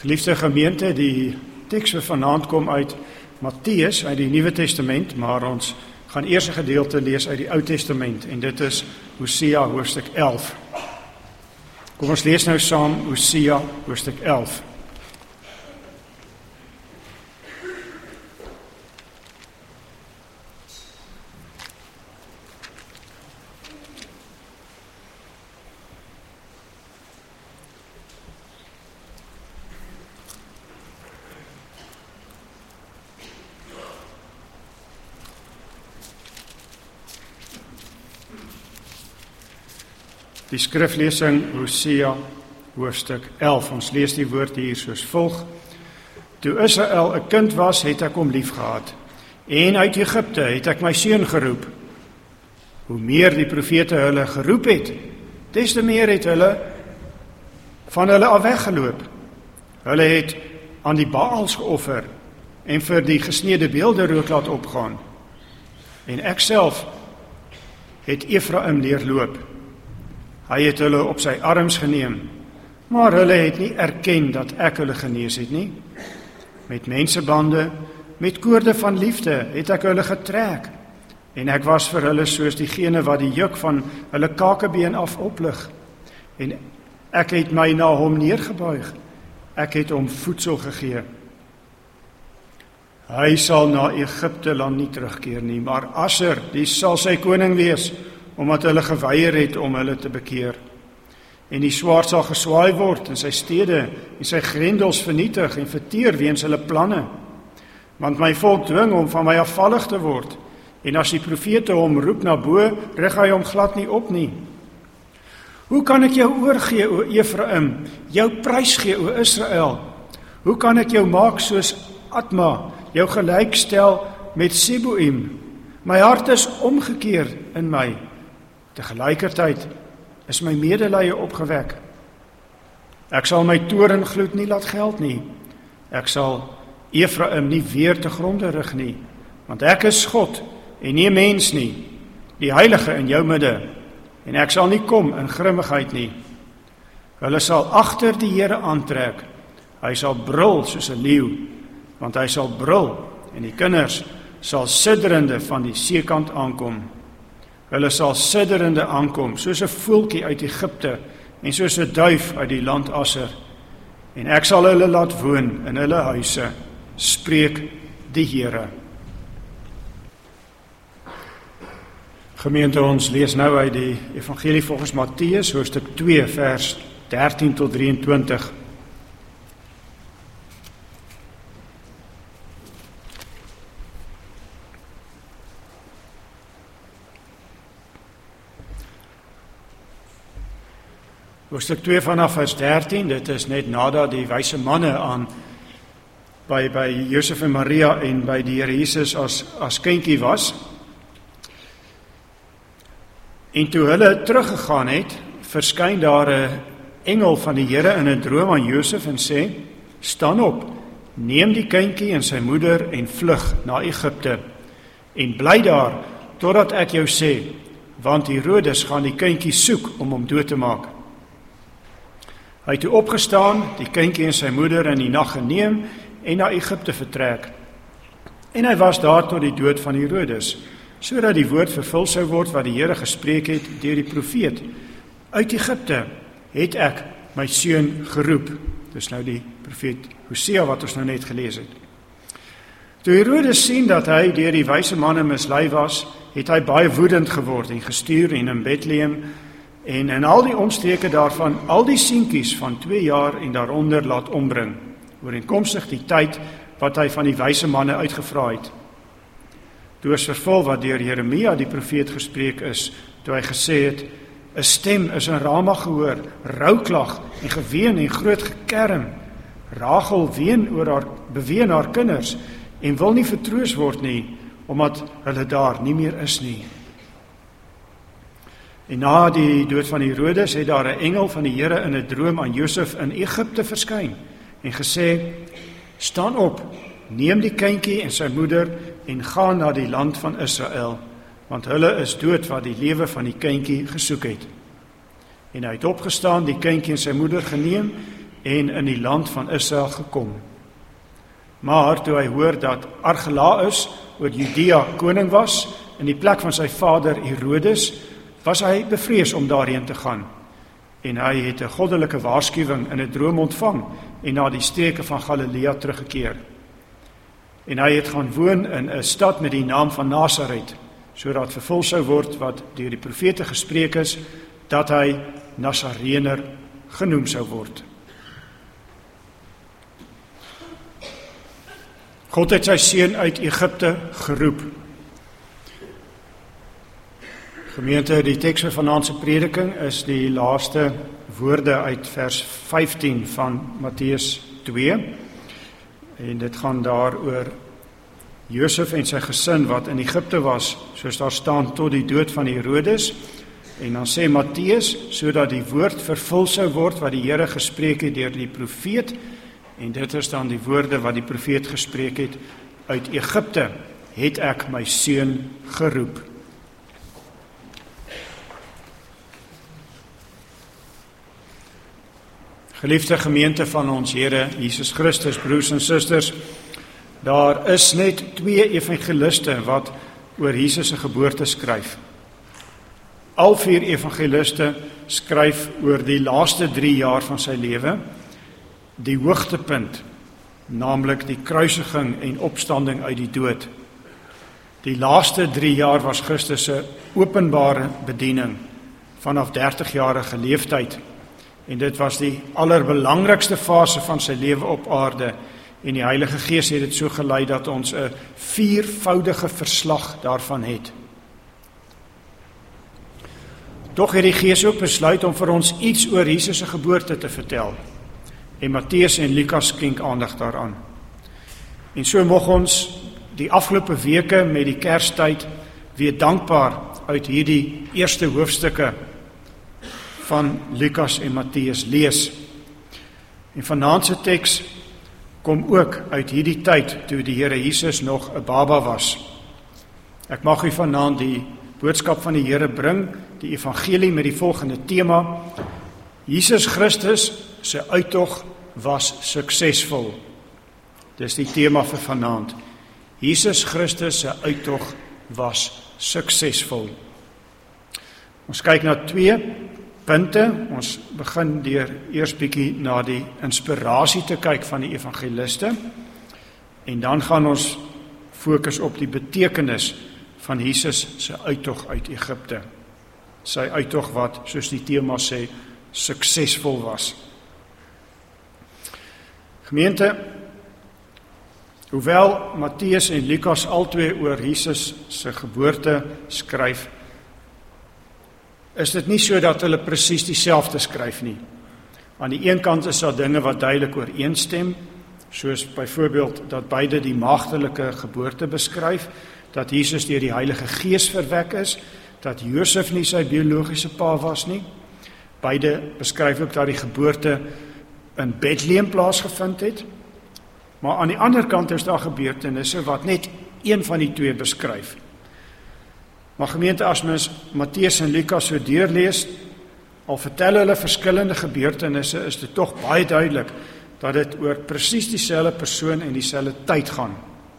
Geliefde gemeente, die teks vir vanaand kom uit Matteus, uit die Nuwe Testament, maar ons gaan eers 'n gedeelte lees uit die Ou Testament, en dit is Hosea hoofstuk 11. Kom ons lees nou saam Hosea hoofstuk 11. Die skriflesing Hosea hoofstuk 11. Ons lees die woord hier soos volg. Toe Israel 'n kind was, het ek hom liefgehad. En uit Egipte het ek my seun geroep. Hoe meer die profete hulle geroep het, des te meer het hulle van hulle af weggeloop. Hulle het aan die Baals geoffer en vir die gesneede beelde rook laat opgaan. En ek self het Efraim leer loop. Hy het hulle op sy arms geneem, maar hulle het nie erken dat ek hulle genees het nie. Met mensebande, met koorde van liefde het ek hulle getrek, en ek was vir hulle soos diegene wat die juk van hulle kakebeen af oplig, en ek het my na hom neergebuig, ek het hom voedsel gegee. Hy sal na Egipte land nie terugkeer nie, maar Assur, die sal sy koning wees, omdat hulle geweier het om hulle te bekeer. En die swaard sal geswaai word in sy stede en sy grendels vernietig en verteer weens hulle planne. Want my volk dwing om van my afvallig te word, en as die profete hom roep na bo, rig hy hom glad nie op nie. Hoe kan ek jou oorgee, o Efraim, jou prys gee, o Israel? Hoe kan ek jou maak soos Atma, jou gelykstel met Seboim? My hart is omgekeer in my. Tegelijkertijd is my medelee opgewek. Ek sal my torengloed nie laat geld nie. Ek sal Efraim nie weer te gronde rig nie, want ek is God en nie 'n mens nie, die heilige in jou midde, en ek sal nie kom in grimmigheid nie. Hulle sal agter die Here aantrek. Hy sal brul soos 'n leeu, want hy sal brul, en die kinders sal sidderende van die seekant aankom. Hulle sal sidderende aankom, soos 'n voeltjie uit Egipte, en soos 'n duif uit die land Assur. En ek sal hulle laat woon in hulle huise, spreek die Here. Gemeente, ons lees nou uit die Evangelie volgens Matteus, hoofstuk 2, vers 13 tot 23. Hoofstuk 2 vanaf vers 13, dit is net nadat die wyse manne by Josef en Maria en by die Here Jesus as kindjie was. En toe hulle teruggegaan het, verskyn daar 'n engel van die Here in 'n droom aan Josef en sê, staan op, neem die kindjie en sy moeder en vlug na Egipte, en bly daar, totdat ek jou sê, want Herodes gaan die kindjie soek om hom dood te maak. Hy het toe opgestaan, die kindjie en sy moeder in die nag geneem en na Egipte vertrek. En hy was daar tot die dood van Herodes, sodat die woord vervul sou word wat die Here gespreek het deur die profeet. Uit Egipte het ek my seun geroep. Dis nou die profeet Hosea wat ons nou net gelees het. Toe Herodes sien dat hy deur die wyse manne mislei was, het hy baie woedend geword en gestuur en in Bethlehem en in al die omstreke daarvan al die seentjies van 2 jaar en daaronder laat ombring, ooreenkomstig die tyd wat hy van die wyse manne uitgevra het. Toe is vervul wat deur Jeremia die profeet gespreek is, toe hy gesê het, 'n stem is in Rama gehoor, rouklag en geween en groot gekerm. Rachel beween haar kinders en wil nie vertroos word nie, omdat hulle daar nie meer is nie. En na die dood van Herodes het daar 'n engel van die Here in 'n droom aan Josef in Egipte verskyn en gesê, staan op, neem die kindjie en sy moeder en gaan na die land van Israel, want hulle is dood wat die lewe van die kindjie gesoek het. En hy het opgestaan, die kindjie en sy moeder geneem en in die land van Israel gekom. Maar toe hy hoor dat Archelaus oor Judea koning was, in die plek van sy vader Herodes, was hy bevrees om daarheen te gaan. En hy het 'n goddelike waarskuwing in 'n droom ontvang en na die streke van Galilea teruggekeer. En hy het gaan woon in 'n stad met die naam van Nasaret, sodat vervul sou word wat deur die profete gespreek is, dat hy Nasarener genoem sou word. God het sy seun uit Egipte geroep. Gemeente, die teks vir vanaand se prediking is die laaste woorde uit vers 15 van Matteus 2. En dit gaan daar oor Josef en sy gesin wat in Egipte was, soos daar staan, tot die dood van Herodes. En dan sê Matteus, sodat die woord vervul sou word wat die Here gespreek het deur die profeet. En dit is dan die woorde wat die profeet gespreek het: uit Egipte het ek my seun geroep. Geliefde gemeente van ons Here Jesus Christus, broers en susters, daar is net 2 evangeliste wat oor Jesus se geboorte skryf. Al 4 evangeliste skryf oor die laaste 3 jaar van sy lewe, die hoogtepunt, naamlik die kruisiging en opstanding uit die dood. Die laaste 3 jaar was Christus se openbare bediening vanaf 30-jarige leeftyd. En dit was die allerbelangrikste fase van sy lewe op aarde. En die Heilige Gees het dit so gelei dat ons 'n 4voudige verslag daarvan het. Tog het die Gees ook besluit om vir ons iets oor Jesus se geboorte te vertel. En Matteus en Lukas skenk aandag daaraan. En so mag ons die afgelope weke met die Kerstyd weer dankbaar uit hierdie eerste hoofstukke van Lukas en Matteus lees. En vanaand se teks kom ook uit hierdie tyd toe die Here Jesus nog 'n baba was. Ek mag u vanaand die boodskap van die Here bring, die evangelie met die volgende tema: Jesus Christus se uittog was suksesvol. Dis die tema vir vanaand. Jesus Christus se uittog was suksesvol. Ons kyk na 2 punte. Ons begin deur eers bietjie na die inspirasie te kyk van die evangeliste. En dan gaan ons fokus op die betekenis van Jesus se uittog uit Egipte. Sy uittog wat, soos die tema sê, suksesvol was. Gemeente, hoewel Matteus en Lukas albei oor Jesus se geboorte skryf, is dit nie so dat hulle presies dieselfde skryf nie. Aan die een kant is daar dinge wat duidelik ooreenstem, soos byvoorbeeld dat beide die maagdelike geboorte beskryf, dat Jesus deur die Heilige Gees verwek is, dat Josef nie sy biologiese pa was nie. Beide beskryf ook dat die geboorte in Bethlehem plaasgevind het. Maar aan die ander kant is daar gebeurtenisse wat net een van die 2 beskryf. Maar gemeente, as mens Matteus en Lukas so deurlees, al vertel hulle verskillende gebeurtenisse, is dit tog baie duidelik dat dit oor presies dieselfde persoon en dieselfde tyd gaan.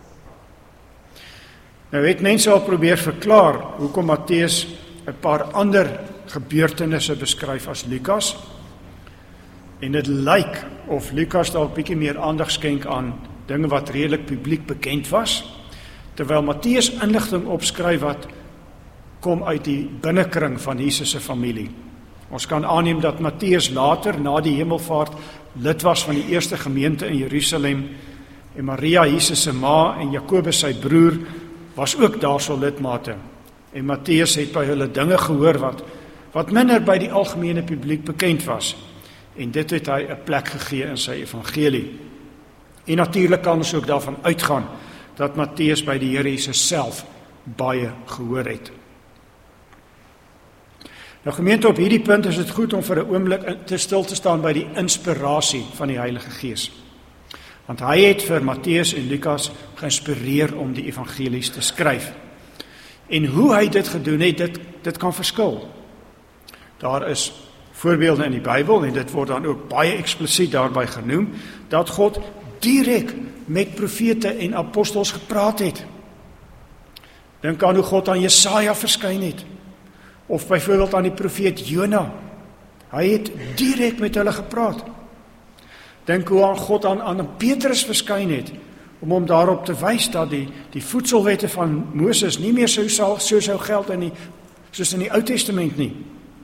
Nou het mense al probeer verklaar hoekom Matteus 'n paar ander gebeurtenisse beskryf as Lukas. En dit lyk of Lukas dalk bietjie meer aandag skenk aan dinge wat redelik publiek bekend was, terwyl Matteus inligting opskryf wat kom uit die binnekring van Jesus se familie. Ons kan aanneem dat Matteus later, na die hemelvaart, lid was van die eerste gemeente in Jerusalem, en Maria, Jesus se ma, en Jakobus sy broer, was ook daarso lidmate. En Matteus het by hulle dinge gehoor wat minder by die algemene publiek bekend was. En dit het hy 'n plek gegee in sy evangelie. En natuurlik kan ons ook daarvan uitgaan dat Matteus by die Here Jesus self baie gehoor het. Nou gemeente, op hierdie punt is dit goed om vir 'n oomblik te stil te staan by die inspirasie van die Heilige Gees. Want hy het vir Matteus en Lukas geïnspireer om die evangelies te skryf. En hoe hy dit gedoen het, dit kan verskil. Daar is voorbeelde in die Bybel, en dit word dan ook baie eksplisiet daarby genoem, dat God direk met profete en apostels gepraat het. Dink aan hoe God aan Jesaja verskyn het, of byvoorbeeld aan die profeet Jona. Hy het direk met hulle gepraat. Dink hoe aan God aan Petrus verskyn het, om hom daarop te wys dat die voedselwette van Moses nie meer so sou geld soos in die Ou Testament nie.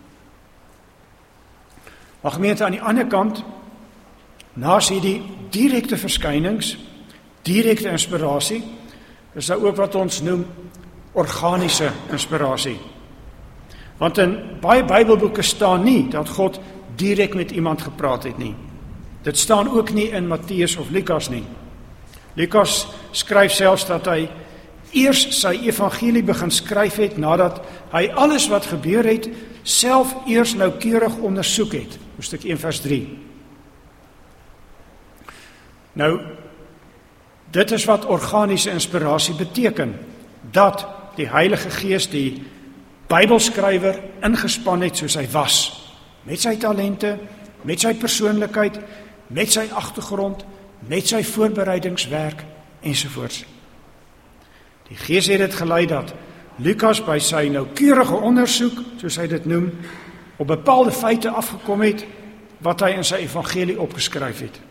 Maar gemeente, aan die ander kant, naas hierdie direkte verskynings, direkte inspirasie, is daar ook wat ons noem organiese inspirasie. Want in baie Bybelboeke staan nie dat God direk met iemand gepraat het nie. Dit staan ook nie in Matteus of Lukas nie. Lukas skryf selfs dat hy eers sy evangelie begin skryf het nadat hy alles wat gebeur het self eers noukeurig ondersoek het. Hoofstuk 1 vers 3. Nou, dit is wat organiese inspirasie beteken, dat die Heilige Gees die Bybelskrywer ingespan het soos hy was, met sy talente, met sy persoonlikheid, met sy agtergrond, met sy voorbereidingswerk ensovoorts. Die Gees het dit gelei dat Lukas by sy noukeurige ondersoek, soos hy dit noem, op bepaalde feite afgekom het wat hy in sy evangelie opgeskryf het.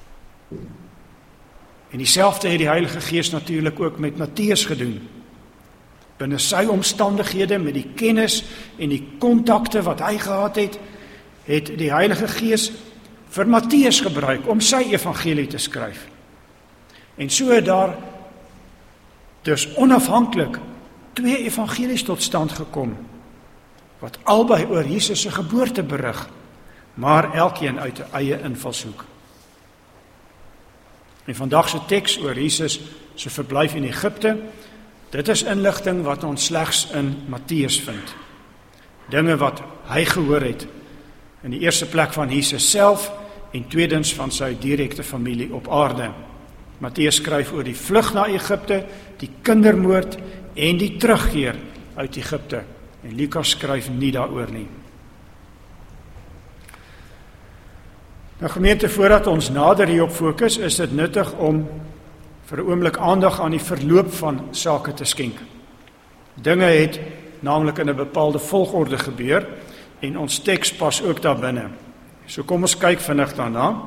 En dieselfde het die Heilige Gees natuurlik ook met Matteus gedoen. Binne sy omstandighede, met die kennis en die kontakte wat hy gehad het, het die Heilige Gees vir Matteus gebruik om sy evangelie te skryf. En so het daar dus onafhanklik 2 evangelies tot stand gekom, wat albei oor Jesus se geboorte berig, maar elkeen uit 'n eie invalshoek. En vandag se teks oor Jesus se verblyf in Egipte, dit is inligting wat ons slegs in Matteus vind. Dinge wat hy gehoor het, in die eerste plek van Jesus self, en tweedens van sy direkte familie op aarde. Matteus skryf oor die vlug na Egipte, die kindermoord en die terugkeer uit Egipte. En Lukas skryf nie daaroor nie. Nou gemeente, voordat ons nader hierop fokus, is dit nuttig om vir 'n oomblik aandag aan die verloop van sake te skenk. Dinge het naamlik in 'n bepaalde volgorde gebeur, en ons teks pas ook daarbinne. So kom ons kyk vinnig daarna.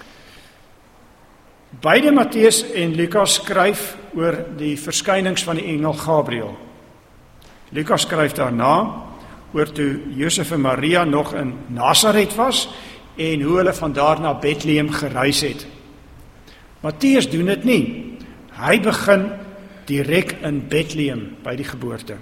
Beide Matteus en Lukas skryf oor die verskynings van die engel Gabriël. Lukas skryf daarna oor toe Josef en Maria nog in Nasaret was en hoe hulle van daar na Bethlehem gereis het. Matteus doen dit nie. Hy begin direk in Bethlehem by die geboorte.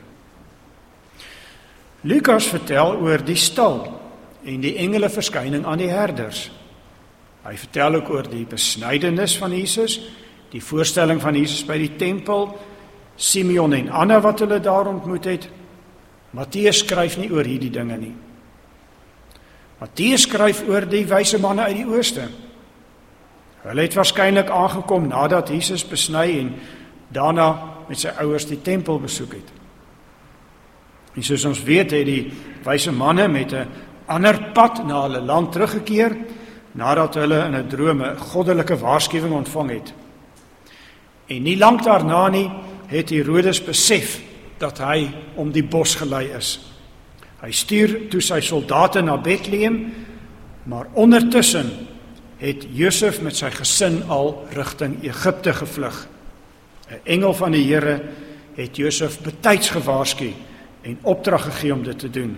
Lukas vertel oor die stal en die engele verskyning aan die herders. Hy vertel ook oor die besnydenis van Jesus, die voorstelling van Jesus by die tempel, Simeon en Anna wat hulle daar ontmoet het. Matteus skryf nie oor hierdie dinge nie. Matteus skryf oor die wyse manne uit die ooste. Hulle het waarskynlik aangekom nadat Jesus besny en daarna met sy ouers die tempel besoek het. En soos ons weet, het die wyse manne met 'n ander pad na hulle land teruggekeer, nadat hulle in 'n droom 'n goddelike waarskuwing ontvang het. En nie lank daarna nie, het Herodes besef dat hy om die bos gelei is. Hy stuur toe sy soldate na Bethlehem, maar ondertussen het Josef met sy gesin al rigting Egipte gevlug. 'n Engel van die Here het Josef betyds gewaarsku en opdrag gegee om dit te doen.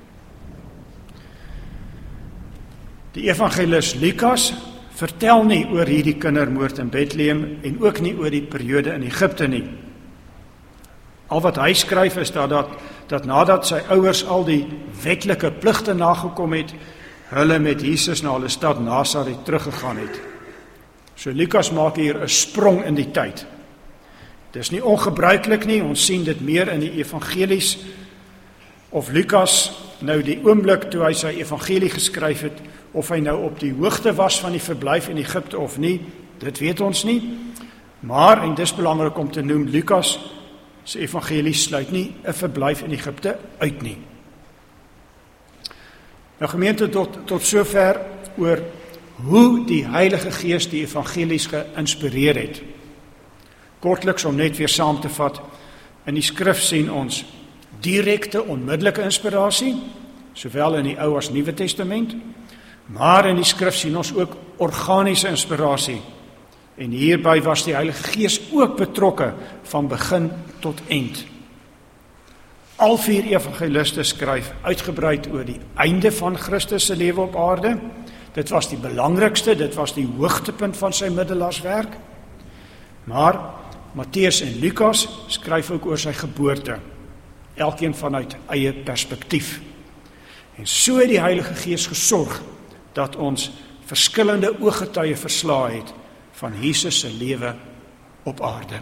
Die evangelis Lukas vertel nie oor hierdie kindermoord in Bethlehem en ook nie oor die periode in Egipte nie. Al wat hy skryf is dat nadat sy ouers al die wetlike pligte nagekom het, hulle met Jesus na hulle stad Nasaret teruggegaan het. So Lukas maak hier 'n sprong in die tyd. Dis nie ongebruiklik nie, ons sien dit meer in die evangelies, of Lukas nou die oomblik toe hy sy evangelie geskryf het, of hy nou op die hoogte was van die verblyf in Egipte of nie, dit weet ons nie. Maar, en dis belangrik om te noem, Lukas se evangelie sluit nie 'n verblyf in Egipte uit nie. Nou gemeente, tot sover oor hoe die Heilige Gees die evangelies geïnspireer het. Kortliks om net weer saam te vat, in die skrif sien ons direkte, onmiddellike inspirasie, sowel in die Ou as Nuwe Testament, maar in die skrif sien ons ook organiese inspirasie. En hierby was die Heilige Gees ook betrokke van begin tot eind. Al 4 evangeliste skryf uitgebreid oor die einde van Christus se lewe op aarde. Dit was die belangrikste, dit was die hoogtepunt van sy middelaarswerk. Maar Matteus en Lukas skryf ook oor sy geboorte, elkeen vanuit eie perspektief. En so het die Heilige Gees gesorg dat ons verskillende ooggetuie verslae het van Jesus se lewe op aarde.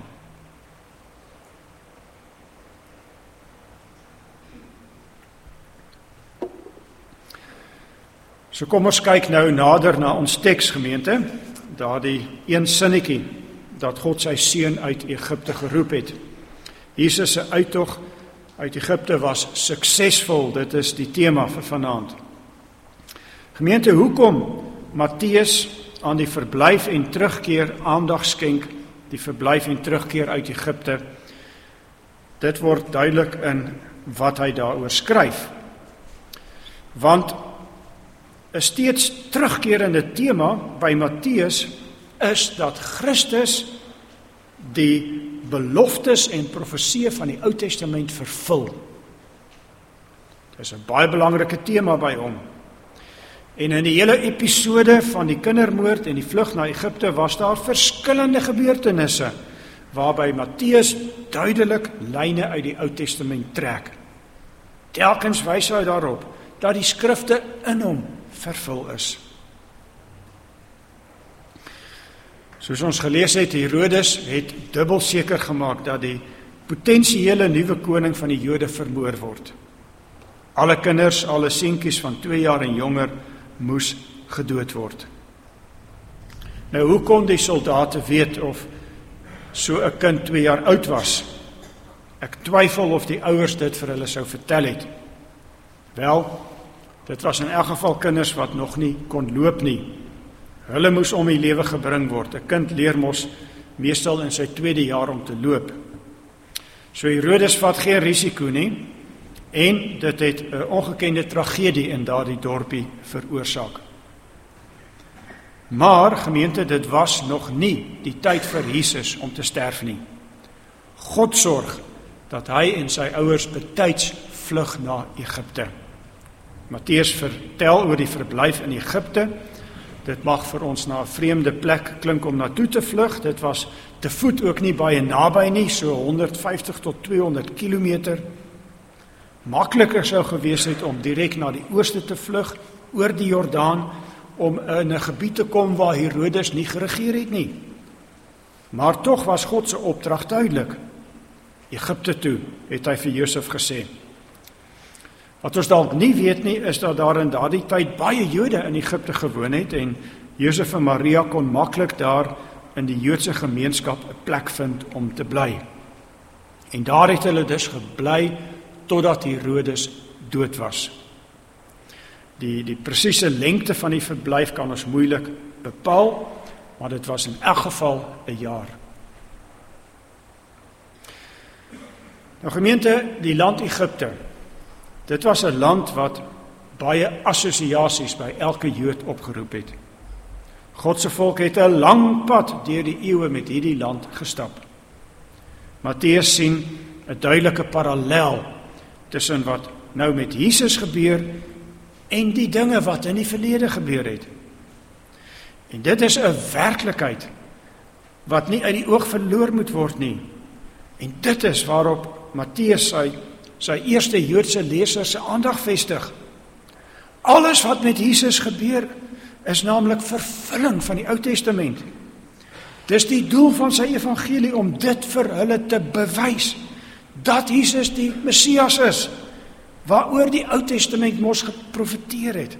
So kom ons kyk nou nader na ons teksgemeente, daardie een sinnetjie dat God sy seun uit Egipte geroep het. Jesus se uittog uit Egipte was suksesvol, dit is die tema vir vanaand. Gemeente, hoekom Matteus aan die verblyf en terugkeer aandag skenk, die verblyf en terugkeer uit Egipte, dit word duidelik in wat hy daaroor skryf. Want 'n steeds terugkerende tema by Matteus is dat Christus die beloftes en profeseë van die Ou Testament vervul. Dit is 'n baie belangrike tema by hom. En in die hele episode van die kindermoord en die vlug na Egipte was daar verskillende gebeurtenisse waarby Matteus duidelik lyne uit die Ou Testament trek. Telkens wys hy daarop dat die skrifte in hom vervul is. Soos ons gelees het, Herodes het dubbel seker gemaak dat die potensiële nuwe koning van die Jode vermoor word. Alle kinders, alle seentjies van 2 jaar en jonger moes gedood word. Nou, hoe kon die soldate weet of so 'n kind 2 jaar oud was? Ek twyfel of die ouers dit vir hulle sou vertel het. Wel, dit was in elk geval kinders wat nog nie kon loop nie. Hulle moes om die lewe gebring word. 'n Kind leer mos meestal in sy 2de jaar om te loop. So Herodes vat geen risiko nie, en dit het 'n ongekende tragedie in daardie dorpie veroorsaak. Maar gemeente, dit was nog nie die tyd vir Jesus om te sterf nie. God sorg dat hy en sy ouers betyds vlug na Egipte. Matteus vertel oor die verblyf in Egipte. Dit mag vir ons na 'n vreemde plek klink om naartoe te vlug. Dit was te voet ook nie baie naby nie, so 150 tot 200 kilometer. Makliker sou gewees het om direk na die ooste te vlug, oor die Jordaan, om in 'n gebied te kom waar Herodes nie geregeer het nie. Maar tog was God se opdrag duidelik. Egipte toe, het hy vir Josef gesê. Wat ons dalk nie weet nie, is dat daar in daardie tyd baie Jode in Egipte gewoon het, en Josef en Maria kon maklik daar in die Joodse gemeenskap 'n plek vind om te bly. En daar het hulle dus gebly totdat Herodes dood was. Die presiese lengte van die verblyf kan ons moeilik bepaal, maar dit was in elk geval 'n jaar. Nou gemeente, die land Egipte, dit was 'n land wat baie assosiasies by elke Jood opgeroep het. God se volk het 'n lang pad deur die eeue met hierdie land gestap. Matteus sien 'n duidelike parallel tussen wat nou met Jesus gebeur en die dinge wat in die verlede gebeur het. En dit is 'n werklikheid wat nie uit die oog verloor moet word nie. En dit is waarop Matteus sy eerste Joodse lesers se aandag vestig. Alles wat met Jesus gebeur is naamlik vervulling van die Ou Testament. Dis die doel van sy evangelie om dit vir hulle te bewys, dat Jesus die Messias is, waaroor die Ou Testament mos geprofeteer het.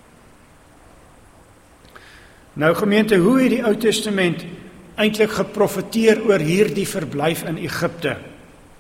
Nou gemeente, hoe het die Ou Testament eintlik geprofeteer oor hierdie verblyf in Egipte?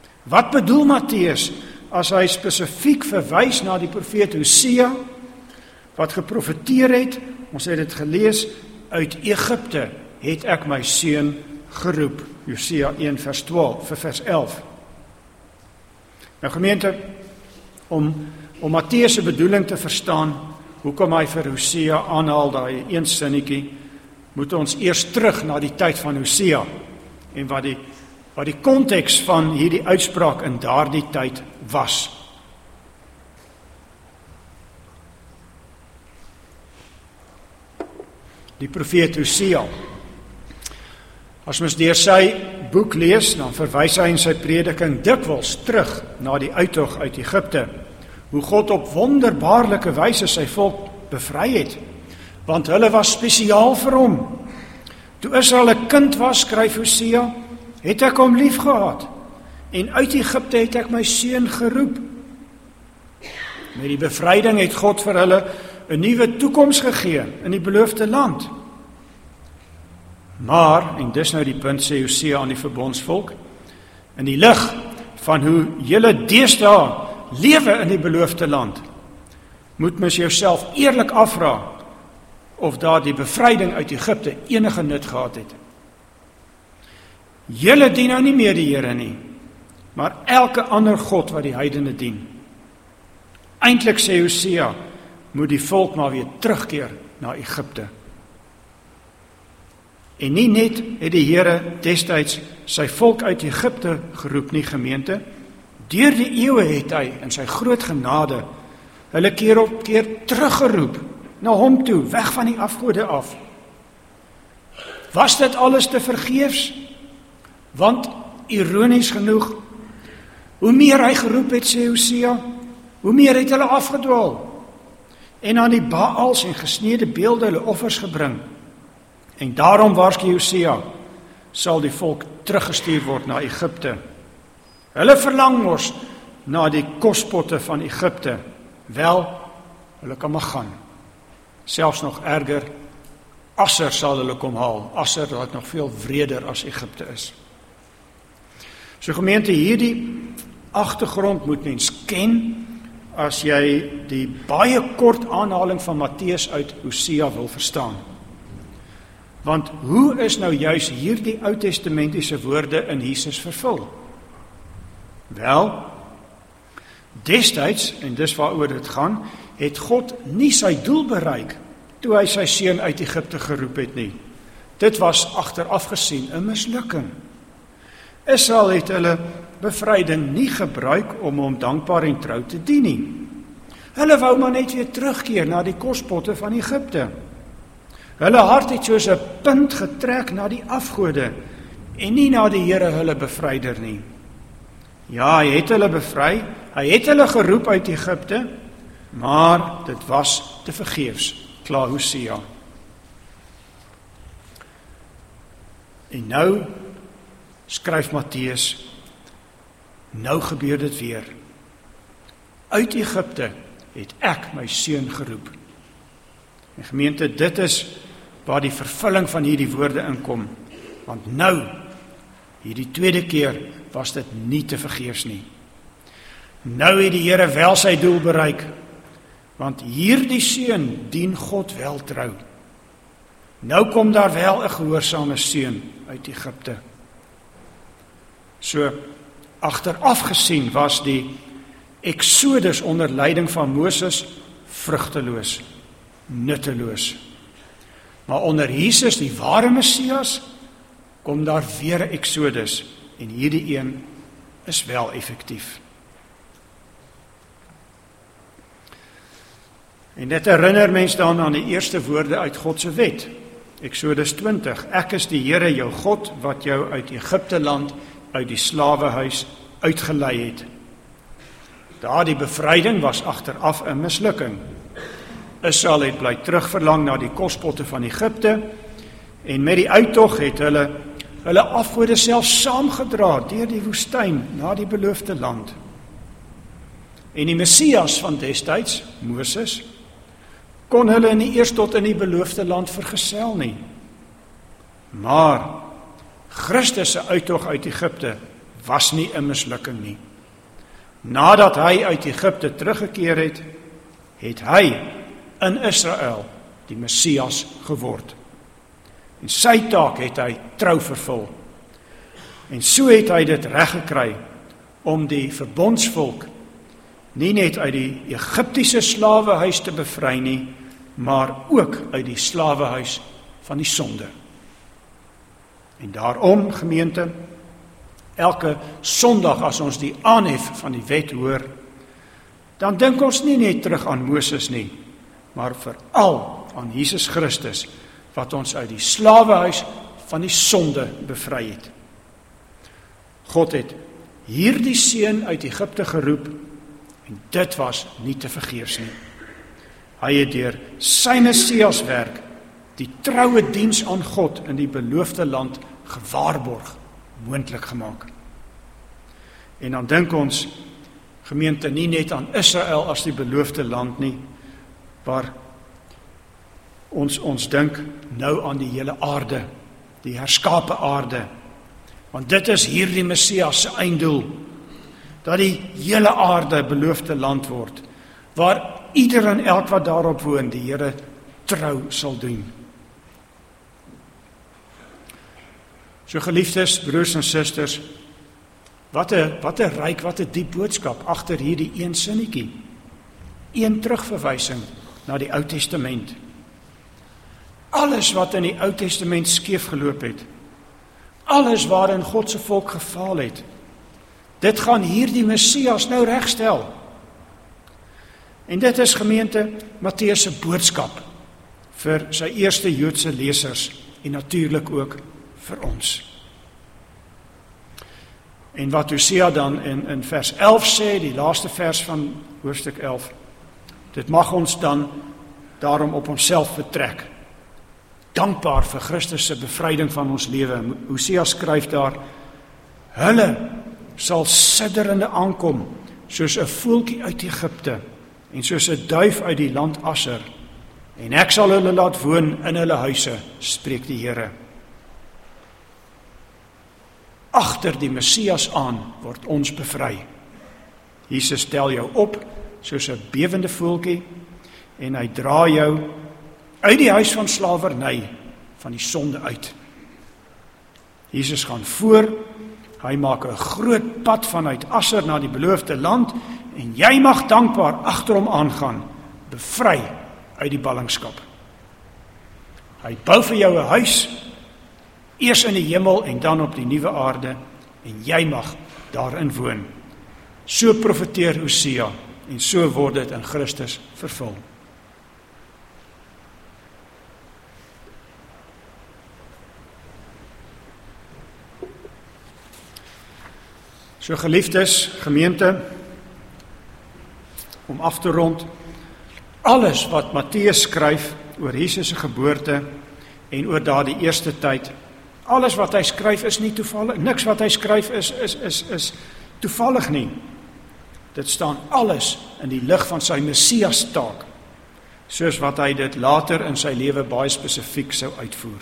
Wat bedoel Matteus as hy spesifiek verwys na die profeet Hosea, wat geprofeteer het, ons het dit gelees, uit Egipte het ek my seun geroep. Hosea 1 vers 11. Nou gemeente, om Matteus se bedoeling te verstaan, hoekom hy vir Hosea aanhaal, daai een sinnetjie, moet ons eers terug na die tyd van Hosea, en wat die konteks van hierdie uitspraak in daardie tyd was. Die profeet Hosea, as mens deur sy boek lees, dan verwys hy in sy prediking dikwels terug na die uittog uit Egipte, hoe God op wonderbaarlike wyse sy volk bevry het, want hulle was spesiaal vir hom. Toe Israel 'n kind was, skryf Hosea, het ek hom lief gehad, en uit Egipte het ek my seun geroep. Met die bevryding het God vir hulle 'n nuwe toekoms gegee in die beloofde land. Maar, en dis nou die punt, sê Hosea aan die verbondsvolk, in die lig van hoe julle deesdae lewe in die beloofde land, moet mens jouself eerlik afvra of daar die bevryding uit Egipte enige nut gehad het. Julle dien nou nie meer die Here nie, maar elke ander god wat die heidene dien. Eintlik sê Hosea, moet die volk maar weer terugkeer na Egipte. En nie net het die Here destyds sy volk uit Egipte geroep nie, gemeente, deur die eeue het hy in sy groot genade hulle keer op keer teruggeroep na hom toe, weg van die afgode af. Was dit alles te vergeefs? Want, ironies genoeg, hoe meer hy geroep het, sê Hosea, hoe meer het hulle afgedwaal en aan die Baals en gesneede beelde hulle offers gebring. En daarom waarsku Hosea, sal die volk teruggestuur word na Egipte. Hulle verlang mos na die kospotte van Egipte. Wel, hulle kan maar gaan. Selfs nog erger, Assur sal hulle kom haal. Assur wat nog veel wreder as Egipte is. So gemeente, hierdie agtergrond moet mens ken as jy die baie kort aanhaling van Matteus uit Hosea wil verstaan. Want hoe is nou juis hierdie Oud-testamentiese woorde in Jesus vervul? Wel, destyds, en dis waaroor dit gaan, het God nie sy doel bereik toe hy sy seun uit Egipte geroep het nie. Dit was agteraf gesien 'n mislukking. Israel het hulle bevryding nie gebruik om hom dankbaar en trou te dien nie. Hulle wou maar net weer terugkeer na die kospotte van Egipte. Hulle hart het soos 'n punt getrek na die afgode en nie na die Here hulle bevryder nie. Ja, hy het hulle bevry, hy het hulle geroep uit Egipte, maar dit was te vergeefs, klaar Hosea. En nou skryf Matteus, nou gebeur dit weer. Uit Egipte het ek my seun geroep. En gemeente, dit is waar die vervulling van hierdie woorde inkom, want nou, hierdie tweede keer, was dit nie te vergeefs nie. Nou het die Here wel sy doel bereik, want hierdie seun dien God wel trou. Nou kom daar wel 'n gehoorsame seun uit Egipte. So, agteraf gesien was die Exodus onder leiding van Moses vrugteloos, nutteloos. Maar onder Jesus, die ware Messias, kom daar weer 'n Exodus, en hierdie een is wel effektief. En dit herinner mens dan aan die eerste woorde uit God se wet. Exodus 20, ek is die Here jou God, wat jou uit Egipte land, uit die slawehuis uitgelei het. Daardie bevryding was agteraf 'n mislukking. Israel het bly terugverlang na die kospotte van Egipte, en met die uittog het hulle afgode self saamgedra deur die woestyn na die beloofde land. En die Messias van destyds, Moses, kon hulle nie eers tot in die beloofde land vergesel nie. Maar Christus se uittog uit Egipte was nie 'n mislukking nie. Nadat hy uit Egipte teruggekeer het, het hy in Israel die Messias geword. En sy taak het hy trou vervul. En so het hy dit reg gekry om die verbondsvolk nie net uit die Egiptiese slawehuis te bevry nie, maar ook uit die slawehuis van die sonde. En daarom, gemeente, elke Sondag as ons die aanhef van die wet hoor, dan dink ons nie net terug aan Moses nie, maar veral aan Jesus Christus, wat ons uit die slawehuis van die sonde bevry het. God het hierdie seun uit Egipte geroep, en dit was nie te vergeefs nie. Hy het deur sy Messias werk die troue diens aan God in die beloofde land gewaarborg, moontlik gemaak. En dan dink ons, gemeente, nie net aan Israel as die beloofde land nie, maar ons dink nou aan die hele aarde, die herskape aarde, want dit is hierdie Messias se einddoel, dat die hele aarde beloofde land word, waar ieder en elk wat daarop woon, die Here trou sal doen. So geliefdes, broers en susters, wat 'n ryk, wat 'n diep boodskap agter hierdie een sinnetjie. Een terugverwysing na die Ou Testament. Alles wat in die Ou Testament skeef geloop het, alles waarin God se volk gefaal het, dit gaan hierdie Messias nou regstel. En dit is, gemeente, Matteus se boodskap vir sy eerste Joodse lesers en natuurlik ook vir ons. En wat Hosea dan in vers 11 sê, die laaste vers van hoofstuk 11, dit mag ons dan daarom op onsself betrek. Dankbaar vir Christus se bevryding van ons lewe. Hosea skryf daar, hulle sal sidderende aankom, soos 'n voeltjie uit Egipte, en soos 'n duif uit die land Asser, en ek sal hulle laat woon in hulle huise, spreek die Here. Agter die Messias aan word ons bevry. Jesus tel jou op soos 'n bewende voeltjie, en hy dra jou uit die huis van slawerny, van die sonde uit. Jesus gaan voor, hy maak 'n groot pad vanuit Asser na die beloofde land, en jy mag dankbaar agter hom aangaan, bevry uit die ballingskap. Hy bou vir jou 'n huis, eers in die hemel en dan op die nuwe aarde, en jy mag daarin woon. So profeteer Hosea, en so word dit in Christus vervul. So geliefdes, gemeente, om af te rond, alles wat Matteus skryf oor Jesus se geboorte en oor daardie eerste tyd, alles wat hy skryf is nie toevallig, niks wat hy skryf is toevallig nie. Dit staan alles in die lig van sy Messias taak, soos wat hy dit later in sy lewe baie spesifiek sou uitvoer.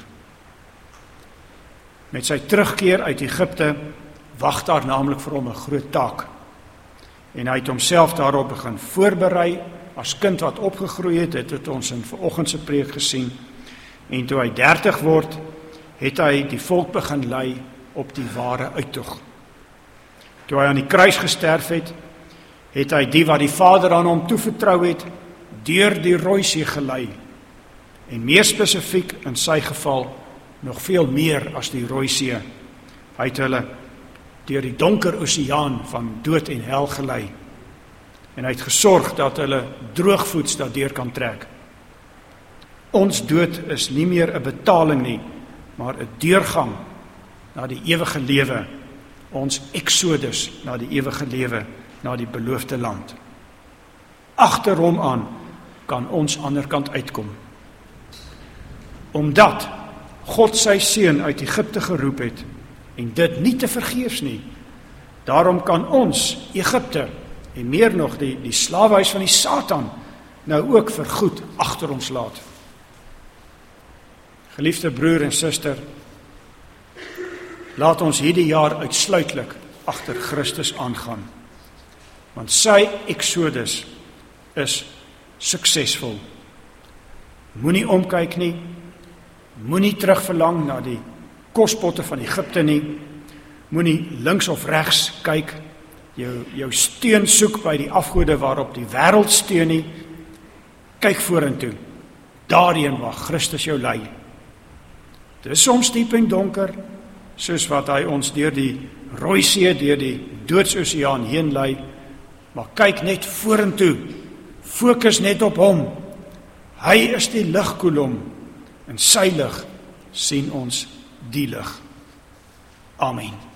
Met sy terugkeer uit Egipte wag daar naamlik vir hom 'n groot taak. En hy het homself daarop begin voorberei, as kind wat opgegroei het, het ons in vanoggend se preek gesien. En toe hy 30 word, het hy die volk begin lei op die ware uittog. Toe hy aan die kruis gesterf het, het hy die wat die Vader aan hom toevertrou het, deur die Rooi See gelei. En meer spesifiek in sy geval, nog veel meer as die Rooi See. Hy het hulle deur die donker oseaan van dood en hel gelei. En hy het gesorg dat hulle droogvoets daardeur kan trek. Ons dood is nie meer 'n betaling nie, maar 'n deurgang na die ewige lewe. Ons exodus na die ewige lewe, na die beloofde land. Agter hom aan kan ons ander kant uitkom. Omdat God sy seun uit Egipte geroep het, en dit nie te vergeefs nie, daarom kan ons Egipte, en meer nog die slawehuis van die Satan, nou ook vergoed agter ons laat. Geliefde broer en suster, laat ons hierdie jaar uitsluitlik agter Christus aangaan, want sy exodus is suksesvol. Moenie omkyk nie, moenie terugverlang na die kospotte van Egipte nie, moenie links of regs kyk, jou steun soek by die afgode waarop die wêreld steun nie, kyk vorentoe, daarheen waar Christus jou lei. Dit is soms diep en donker, soos wat hy ons deur die Rooi See, deur die Doodsoseaan heen lei, maar kyk net vorentoe, fokus net op hom. Hy is die ligkolom, en sy lig sien ons die lig. Amen.